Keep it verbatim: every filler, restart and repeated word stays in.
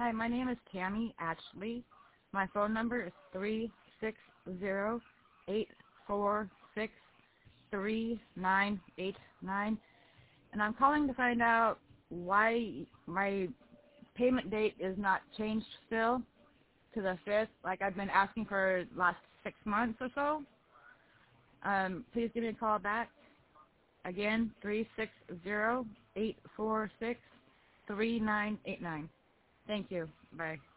Hi, my name is Tammy Ashley. My phone number is three six zero eight four six three nine eight nine, and I'm calling to find out why my payment date is not changed still to the fifth, like I've been asking for the last six months or so. Um, please give me a call back. Again, three six zero eight four six three nine eight nine. Thank you. Bye.